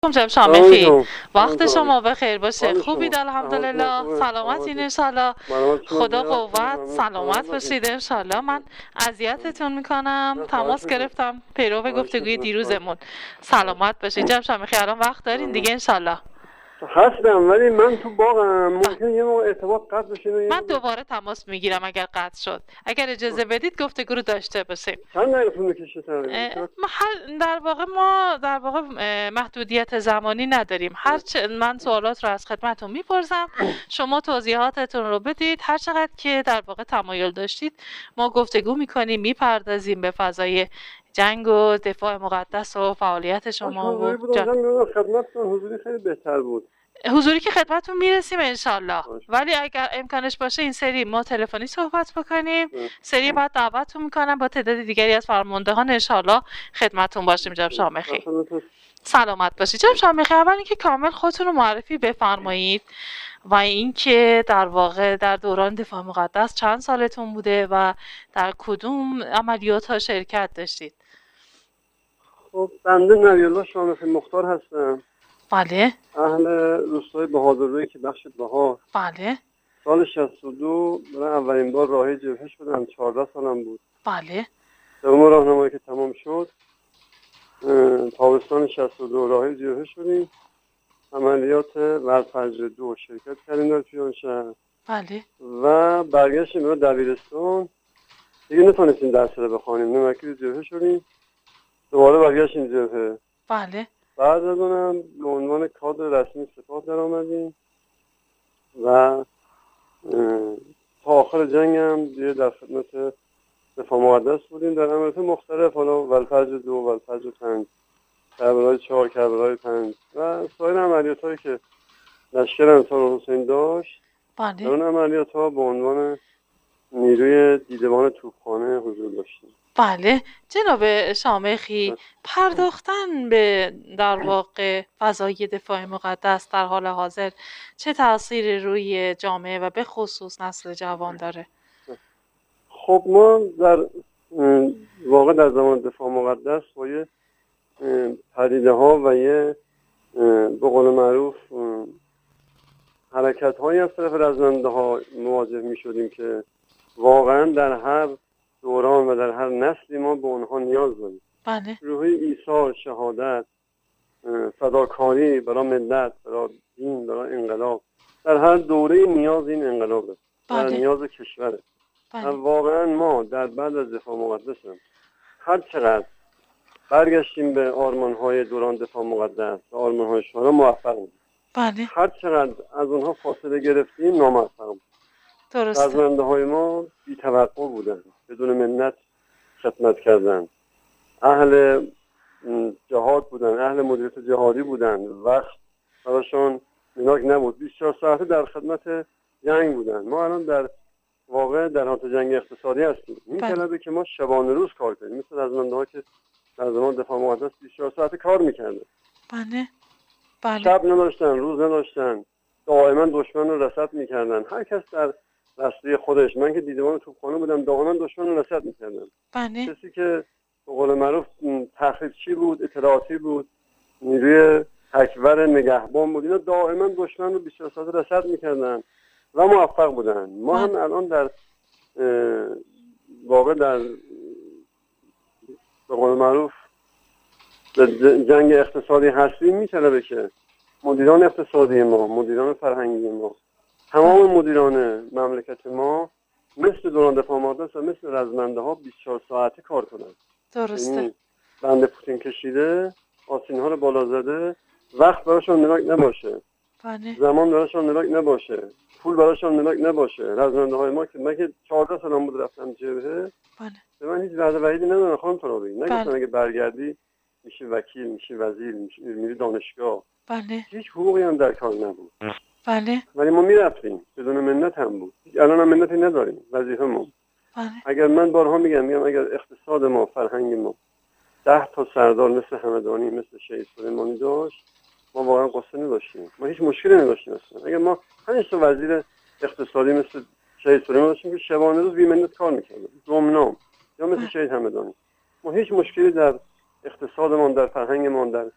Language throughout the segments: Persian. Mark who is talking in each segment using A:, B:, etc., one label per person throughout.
A: جناب شامخی، وقت
B: سلام.
A: شما بخیر باشه.
B: حال
A: خوبید؟
B: شما؟
A: الحمدلله.
B: خوبه.
A: سلامتین انشالله.
B: مراحل شما
A: خدا
B: زیاد.
A: قوت. سلامت
B: باشید.
A: باشید انشالله. من اذیتتون میکنم.
B: نه،
A: تماس
B: خواهش می‌کنم.
A: گرفتم پیرو
B: خواهش
A: گفتگوی
B: می‌کنم.
A: دیروزمون. سلامت باشید جناب شامخی. الان وقت دارین دیگه انشالله.
B: هستم ولی من تو باغم،
A: بله.
B: ممکنه یه موقع ارتباط قطع بشه.
A: من دوباره تماس میگیرم اگر قطع شد. اگر اجازه بدید گفتگو رو داشته باشیم.
B: چند دقیقه طول می‌کشه تقریبا؟
A: ما در واقع محدودیت زمانی نداریم. من سوالات رو از خدمتتون میپرسم، شما توضیحاتتون رو بدید. هر چقدر که در واقع تمایل داشتید ما گفتگو میکنیم، میپردازیم به فضای جنگ و دفاع مقدس و فعالیت شما
B: حضوری
A: و
B: بود اونجا خدمتتون. حضوری خیلی بهتر بود.
A: حضوری که خدمتتون میرسیم انشالله. ولی اگر امکانش باشه این سری ما تلفنی صحبت بکنیم. سری بعد دعوتتون میکنم با تعداد دیگری از فرماندهان انشالله خدمتتون باشیم. جناب شامخی سلامت باشید. جناب شامخی، اول اینکه کامل خودتون رو معرفی بفرمایید و اینکه در واقع در دوران دفاع مقدس چند سالتون بوده و در کدوم عملیات ها شرکت داشتید.
B: خب بنده نبی‌الله شامخی مختار هستم.
A: بله.
B: اهل روستای بهادررویی که بخش بهار.
A: بله.
B: سال 62 برای اولین بار راهی جبهه شدم. 14 سالم بود.
A: بله.
B: دوم راهنمایی که تمام شد، تابستان 62 راهی جبهه شدیم. عملیات ورفجر 2 شرکت کردیم در پیرانشهر.
A: بله.
B: و برگشتیم به دبیرستان. دیگه نتونستیم درس رو بخوانیم. نمکی جبهه شدیم. دوباره برگشتیم جبهه.
A: بله.
B: بعد از اونم به عنوان کادر رسمی سپاه در آمدیم و تا آخر جنگ هم دیگه در خدمت دفاع مقدس بودیم در عملیات مختلف. حالا ولفجر 2، ولفجر 5، کربلای 4، کربلای 5 و سایر عملیات هایی که لشکر انصار حسین داشت.
A: بله.
B: در اون عملیات ها به عنوان نیروی دیدبان توپخانه حضور داشتیم.
A: بله. جناب شامخی، پرداختن به در واقع فضای دفاع مقدس در حال حاضر چه تأثیری روی جامعه و به خصوص نسل جوان داره؟
B: خب ما در واقع در زمان دفاع مقدس با یه پدیده ها و یه به قول معروف حرکت هایی از طرف رزمنده ها مواجه می شدیم که واقعا در هر دوران و در هر نسلی ما به اونها نیاز داریم.
A: بله.
B: روحی ایثار، شهادت، فداکاری برای ملت، برای دین، برای انقلاب، در هر دوره نیاز این انقلابه. در نیاز کشوره.
A: بله.
B: واقعا ما در بعد از دفاع مقدس هر چقدر برگشتیم به آرمان‌های دوران دفاع مقدس و آرمان‌های شورا موفق بودیم.
A: بله.
B: هر چقدر از اونها فاصله گرفتیم ناموفق بودیم.
A: درسته.
B: رزمنده‌های ما بی‌توقع بودن، بدون منت خدمت کردن، اهل جهاد بودن، اهل مدیریت جهادی بودن، وقت براشون مناک نبود، 24 ساعته در خدمت جنگ بودن. ما الان در واقع در حالت جنگ اقتصادی هستیم. می‌طلبه که ما شبانه روز کار کنیم، مثل رزمنده‌ها که در زمان دفاع مقدس 24 ساعته کار می‌کردن.
A: بله. بله.
B: شب نداشتن، روز نداشتن، دائما دشمن رو رصد می‌کردن. هر کس در رسته خودش. من که دیدمان توپخانه بودم، دائما دشمن رو رصد می‌کردن.
A: بله.
B: کسی که به قول معروف تخریبچی بود، اطلاعاتی بود، نیروی تکور نگهبان بود، اینا دائما دشمن رو 24 ساعته رصد می‌کردن و موفق بودن. ما هم الان در واقع در به قول معروف جنگ اقتصادی هستیم. می‌طلبه که مدیران اقتصادی ما، مدیران فرهنگی ما، تمام مدیران مملکت ما مثل دوران دفاع مقدس و مثل رزمنده ها 24 ساعته کار کنند.
A: درسته.
B: بند پوتین کشیده، آسین ها رو بالا زده، وقت براشون ملاک نباشه.
A: بله.
B: زمان براشون ملاک نباشه. پول براشون ملاک نباشه. رزمنده های ما که من که 14 سالم بود رفتم جبهه.
A: بله.
B: به من هیچ وعده وعیدی ندادن خانم ترابی. نگفتن اگه برگردی میشی وکیل، میشی وزیر، میری دانشگاه.
A: بله.
B: هیچ حقوقی هم در کار نبود.
A: بله.
B: ولی ما میرفتیم بدون منت هم بود. الان هم منتی نداریم. وظیفه ما.
A: بله.
B: اگر من بارها میگم اگر اقتصاد ما، فرهنگ ما 10 تا سردار مثل همدانی، مثل شهید سلیمانی داشت، ما واقعا قصه نداشتیم. ما هیچ مشکلی نداشتیم اصلا. اگر ما 5 تا وزیر اقتصادی مثل شهید سلیمانی داشتیم که شبانه روز بی‌منت کار می‌کردن، گمنام، یا مثل شهید همدانی، ما هیچ مشکلی در اقتصادمان، در فرهنگمان، در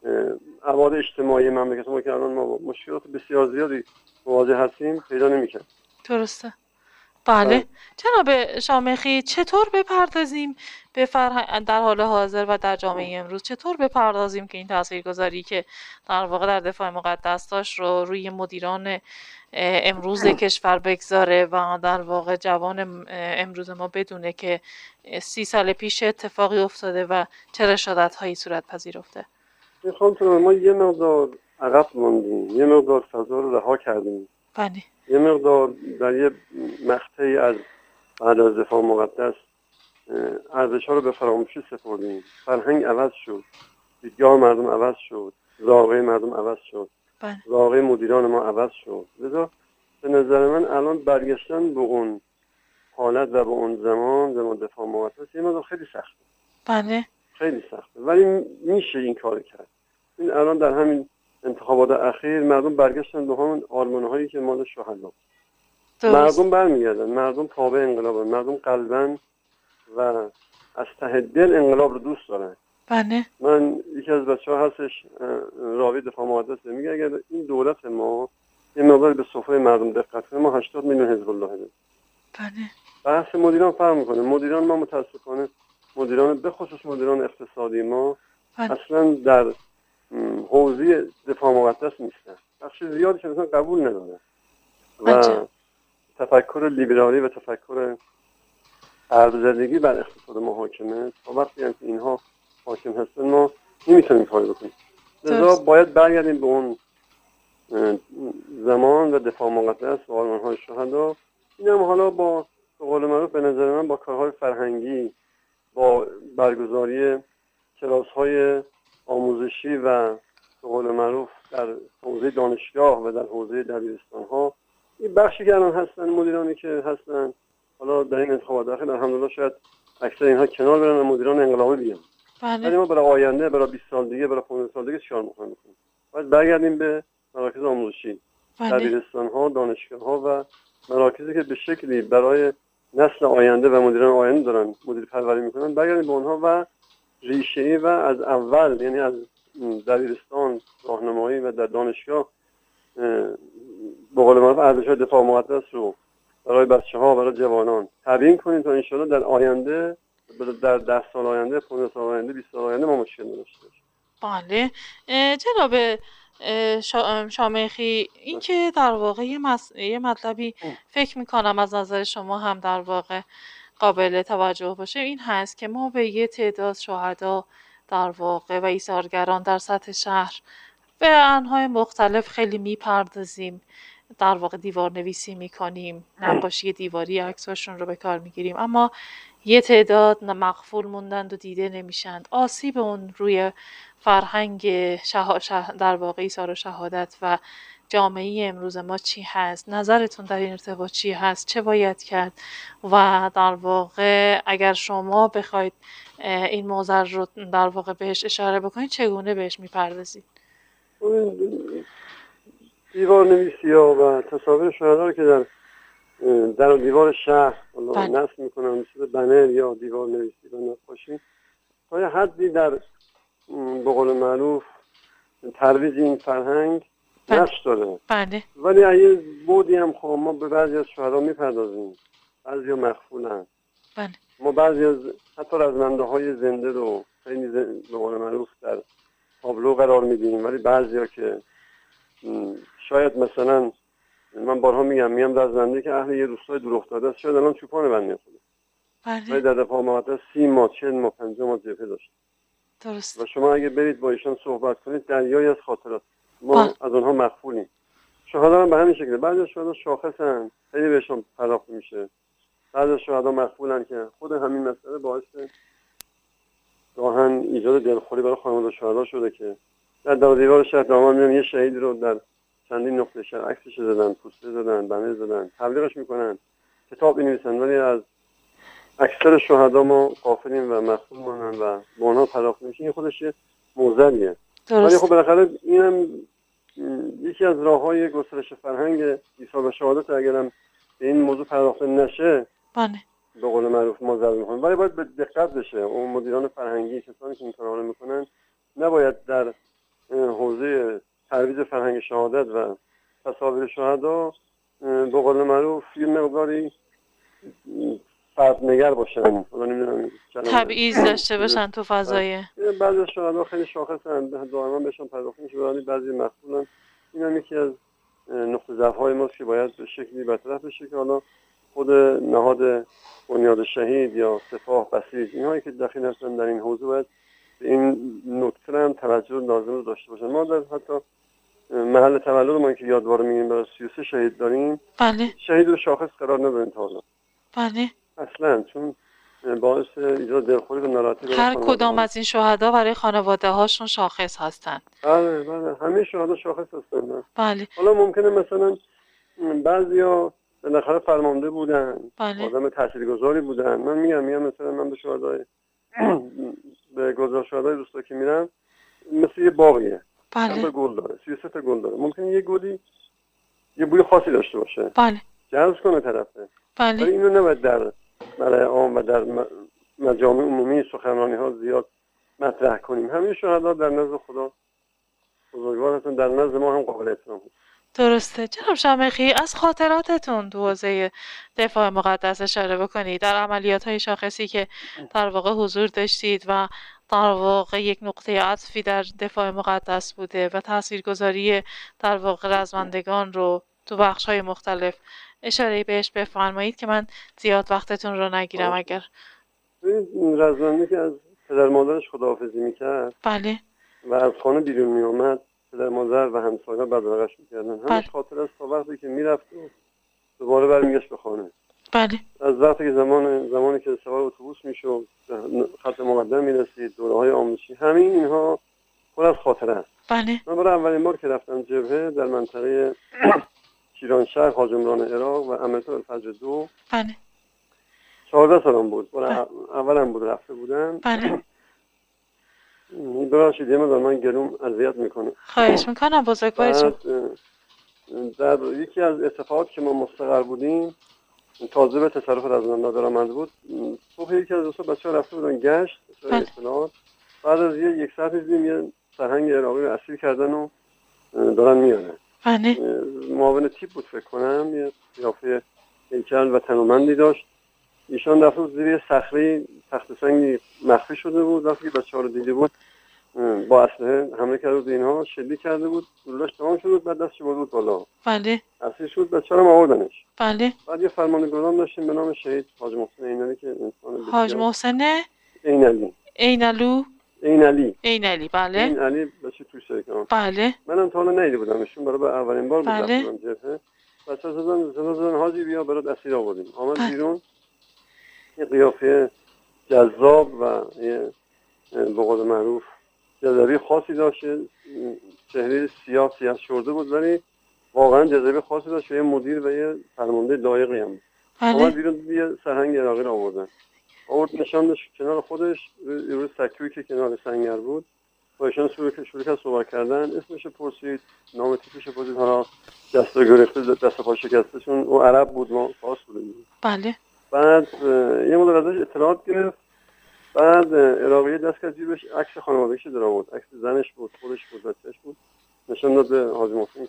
B: ابعاد اجتماعی مملکت ما که الان ما با مشکلات بسیار زیادی مواجه هستیم پیدا نمی‌کنه.
A: درسته. بله. جناب شامخی، چطور بپردازیم به در حال حاضر و در جامعه امروز چطور بپردازیم که این تاثیرگذاری که در واقع در دفاع مقدس داشت رو روی مدیران امروز کشور بگذاره و در واقع جوان امروز ما بدونه که 30 سال پیش اتفاقی افتاده و چه رشادت‌هایی صورت پذیرفته؟
B: میخوام ما یه مقدار عقب موندیم، یه مقدار فضا رو رها کردیم،
A: بله.
B: یه مقدار در یه مقطعی از بعد از دفاع مقدس ارزش‌ها رو به فراموشی سپردیم. فرهنگ عوض شد، دیدگاه مردم عوض شد، زاویه مردم عوض شد، زاویه مدیران ما عوض شد. لذا به نظر من الان برگشتن به اون حالت و به اون زمان دفاع مقدس یه مقدار خیلی سخته.
A: بله.
B: خیلی سخته، ولی میشه این کار کرد. این الان در همین انتخابات اخیر مردم برگشتن به همون آرمان‌هایی که مال شهدا. مردم برمیگردن، مردم تابع انقلابن، مردم قلبن و از ته دل انقلاب رو دوست دارن.
A: بله.
B: من یکی از بچه‌ها هستش راوی دفاع مقدس میگه اگر این دولت ما یه مقدار به صفحه مردم دقت کنه ما 80 میلیون حزب الله داریم.
A: بله.
B: بحث مدیران فرق میکنه. مدیران ما متاسفانه مدیران به خصوص مدیران اقتصادی ما اصلا در حوزه دفاع مقدس نیستن. بخش زیادش اصلا قبول ندارن و تفکر لیبرالی و تفکر ارزدگی بر اقتصاد ما حاکمه. تا وقتی هم که اینها حاکم هستن ما نمیتونیم کاری بکنیم. لذا باید برگردیم به اون زمان و دفاع مقدس و آرمان‌های شهدا. این هم حالا با قول معروف به نظر من با کارهای فرهنگی، با برگزاری کلاس‌های آموزشی و به قول معروف در حوزه دانشگاه و در حوزه دبیرستان‌ها، این بخشی که الان هستن مدیرانی که هستن حالا در این انتخابات اخیر الحمدلله شاید اکثر اینها کنار برن و مدیران انقلابی بیان. ولی ما برای آینده، برای 20 سال دیگه، برای 15 سال دیگه چیکار می‌خوایم بکنیم؟ باید برگردیم به مراکز آموزشی، دبیرستان‌ها، دانشگاه‌ها و مراکزی که به شکلی برای نسل آینده و مدیران آینده دارن مدیر پروری میکنن، برگردیم به اونها و ریشه‌ای و از اول، یعنی از دبیرستان، راهنمایی و در دانشگاه به قول معروف ارزش‌های دفاع مقدس رو برای بچه‌ها، برای جوانان تبیین کنیم تا انشالله در آینده، در 10 سال آینده، 15 سال آینده، 20 سال آینده ما مشکل نداشته باشیم.
A: بله. جناب شامخی، این که در واقع یه مطلبی فکر میکنم از نظر شما هم در واقع قابل توجه باشه این هست که ما به یه تعداد شهدا در واقع و ایثارگران در سطح شهر به انواع مختلف خیلی میپردازیم، در واقع دیوار نویسی میکنیم، نقاشی دیواری عکساشون رو به کار میگیریم، اما یه تعداد مغفول موندند و دیده نمیشند. آسیب اون روی فرهنگ در واقع ایثار و شهادت و جامعه امروز ما چی هست؟ نظرتون در این ارتباط چی هست؟ چه باید کرد؟ و در واقع اگر شما بخواید این موضوع رو در واقع بهش اشاره بکنید چگونه بهش میپردازید؟
B: دیوار نویسی ها و تصاویر شهدا رو که در دیوار شهر نصب میکنن مثل بنر یا دیوار نویسی و نقاشی تا یه حدی در به قول معروف ترویج این فرهنگ نقش داره. ولی اگه بودی هم خب ما به بعضی از شهدا میپردازیم، بعضی ها مخفولن. ما بعضی از حتی رزمنده های زنده رو خیلی به قول معروف در تابلو قرار میدیم، ولی بعضی ها که شاید مثلا من بارها میگم رزمنده که اهل یه روستای دور افتاده است شاید الان چوپان بند میخوره، ولی در دفاع مقدس 30 ماه 40 ماه 50 ماه جبهه داشت. درست. و شما اگه برید با ایشان صحبت کنید دریایی از خاطرات ما از اونها مخفولیم. شهدا هم به همین شکله. بعضی از شهدا شاخصن، خیلی بهشون پرداخت میشه. بعضی از شهدا مخفولن که خود همین مسئله باعث گاهن ایجاد دلخوری برای خانواده شهدا شده که در دیوار شهر دامن میان یه شهید رو در چندین نقطه شهر عکسش زدن، پوستر زدن، بنر زدن، تبلیغش میکنن، کتاب می‌نویسن، ولی از اکثر شهدا ما غافلیم و مخفول مونن و به اونها پرداخت نمیشه. این خودش موزلیه. ولی خب بالاخره اینم یکی از راه‌های گسترش فرهنگ ایثار و شهادت اگرم به این موضوع پرداخته نشه به قول معروف ما ضرر می‌خوریم. ولی باید به دقت بشه. اون مدیران فرهنگی کسانی که این کارا رو میکنن نباید در حوزه ترویج فرهنگ شهادت و تصاویر شهدا به قول معروف یه مقداری فردنگر باشن، نمیدونم
A: تبعیض داشته باشن تو فضای.
B: بعضی از شهدا خیلی شاخصن، دائما بهشون پرداخته میشه، ولی بعضی مخصوصن. این هم یکی از نقطه ضعف‌های ماست که باید به شکلی برطرف بشه که حالا خود نهاد بنیاد شهید یا سپاه بسیج اینهایی که دخیل هستن در این حوزه باید به این نکته هم توجه لازم رو داشته باشن. ما در حتی محل تولد ما که یادوار میگیم برای 33 شهید داریم.
A: بله.
B: شهید رو شاخص قرار نداریم تا حالا.
A: بله.
B: اصلا چون باعث ایجاد دلخوری و ناراحتی
A: هر کدام از این شهدا برای خانواده هاشون شاخص هستن.
B: بله بله همه شهدا شاخص هستن.
A: بله.
B: حالا ممکنه مثلا بعضیا بالاخره فرمانده بودن،
A: بله.
B: آدم تاثیرگذاری بودن. من میگم مثلا من به شهدای به گذار شهدای روستا که میرم مثل یه باغیه.
A: بله.
B: تا گل داره، 33 تا گل داره. ممکنه یه گلی یه بوی خاصی داشته باشه.
A: بله.
B: جذب کنه طرفه.
A: بله.
B: ولی اینو نباید در ملأ عام و در مجامع عمومی سخنرانی ها زیاد مطرح کنیم. همین شهدا در نزد خدا بزرگوار هستن، در نزد ما هم قابل احترام هستن.
A: درسته. جناب شامخی از خاطراتتون تو حوزه دفاع مقدس اشاره بکنید در عملیات های شاخصی که در واقع حضور داشتید و در واقع یک نقطه عطفی در دفاع مقدس بوده و تاثیرگذاری در واقع رزمندگان رو تو بخش های مختلف اشاره بهش بفرمایید که من زیاد وقتتون رو نگیرم. اگر
B: این رزمنده که از پدر مادرش خداحافظی میکرد
A: بله
B: و از خانه بیرون میومد، پدر مادر و همسایه‌ها بدرقش میکردن. همش خاطر است تا وقتی که میرفت و دوباره برمیگشت به خانه.
A: بله.
B: از وقتی که زمانی که سوار اتوبوس میشد، خط مقدم میرسید، دوره‌های آموزشی، همین اینها پر از خاطره است.
A: بله.
B: من برای اولین بار که رفتم جبهه در منطقه شیرانشهر، حاجمران عراق و عملکرد الفجر 2.
A: بله.
B: 14 سالم بود. اولم بود رفته بودم.
A: بله.
B: ببخشید یه مقدار من گلوم اذیت میکنه.
A: خواهش میکنم بزرگوارشون.
B: در یکی از اتفاقات که ما مستقر بودیم، تازه به تصرف رزمنده درآمد بود، صبح یکی از دوستا بچه‌ها رفته بودن گشت اطلاعات. بعد از یک ساعت دیدیم یه سرهنگ عراقی رو اسیر کردن و دارن میارن.
A: بله.
B: معاون تیپ بود فکر کنم، یه قیافه هیکل و تنومندی داشت. ایشان رفته بود زیر یه صخره تخت سنگی مخفی شده بود. وقتی که بچه‌ها رو دیده بود با اسلحه حمله کرده بود، اینها شلیک کرده بود، گلوله‌اش تمام شده بود، بعد دستش برده بود بالا.
A: بله.
B: اسیر شد، بچه‌ها رو آوردنش.
A: بله.
B: بعد یه فرماندگان داشتیم به نام شهید حاج محسن عینعلی که انسان بسیار
A: حاج محسن
B: عینعلی.
A: عینعلی. بله.
B: عینعلی بچه توی شرکان.
A: بله.
B: منم تا حالا ندیده بودم ایشون، برای اولین بار بود
A: بله.
B: رفتم جبهه. بچه‌ها زدن حاجی بیا برات اسیر آوردیم. آمد بیرون، یه قیافه جذاب و یه به قول معروف جذابی خاصی داشت. چهره سیاه شورده بود، ولی واقعا جذابی خاصی داشت. یه مدیر و یه فرمانده لایقی هم بود. آمد بیرون، یه سرهنگ عراقی رو آورد نشاندش کنار خودش روی سکویی که کنار سنگر بود. با ایشان شروع کرد صحبت کردن. اسمش پرسید، نام تیپش پرسید، حالا دست گرفته، دست پا شکسته، چون او عرب بود، ما فارس بودیم.
A: بله.
B: بعد یه مدت ازش اطلاعات گرفت. بعد عراقی دست از جیبش عکس خانوادگیش در آورد. عکس زنش بود، خودش بود، بچه‌ش بود. نشون داد به حاج محسن